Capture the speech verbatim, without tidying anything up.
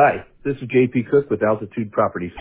Hi, this is J P Cook with Altitude Properties.